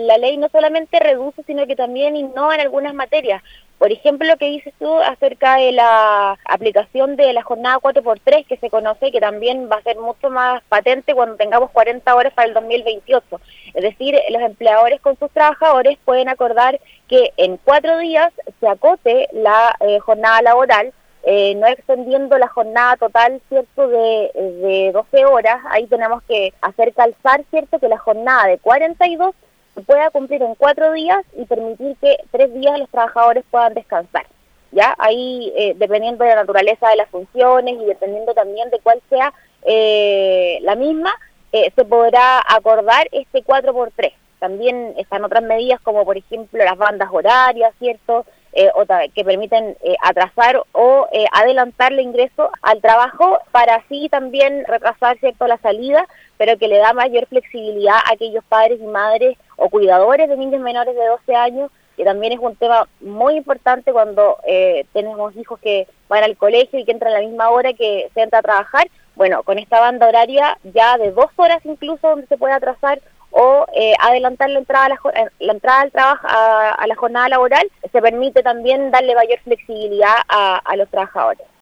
la ley no solamente reduce, sino que también innova en algunas materias. Por ejemplo, lo que dices tú acerca de la aplicación de la jornada 4x3, que se conoce, que también va a ser mucho más patente cuando tengamos 40 horas para el 2028. Es decir, los empleadores con sus trabajadores pueden acordar que en 4 días se acote la jornada laboral, no extendiendo la jornada total, ¿cierto?, de 12 horas. Ahí tenemos que hacer calzar, ¿cierto?, que la jornada de 42 se pueda cumplir en 4 días y permitir que 3 días los trabajadores puedan descansar. ¿Ya? Ahí, dependiendo de la naturaleza de las funciones y dependiendo también de cuál sea la misma, se podrá acordar este 4x3. También están otras medidas como, por ejemplo, las bandas horarias, ¿cierto?, que permiten atrasar o adelantar el ingreso al trabajo para así también retrasar, ¿cierto?, la salida, pero que le da mayor flexibilidad a aquellos padres y madres o cuidadores de niños menores de 12 años, que también es un tema muy importante cuando tenemos hijos que van al colegio y que entran a la misma hora que se entra a trabajar. Bueno, con esta banda horaria ya de 2 horas incluso donde se puede atrasar o adelantar la entrada al trabajo, a la jornada laboral, se permite también darle mayor flexibilidad a los trabajadores.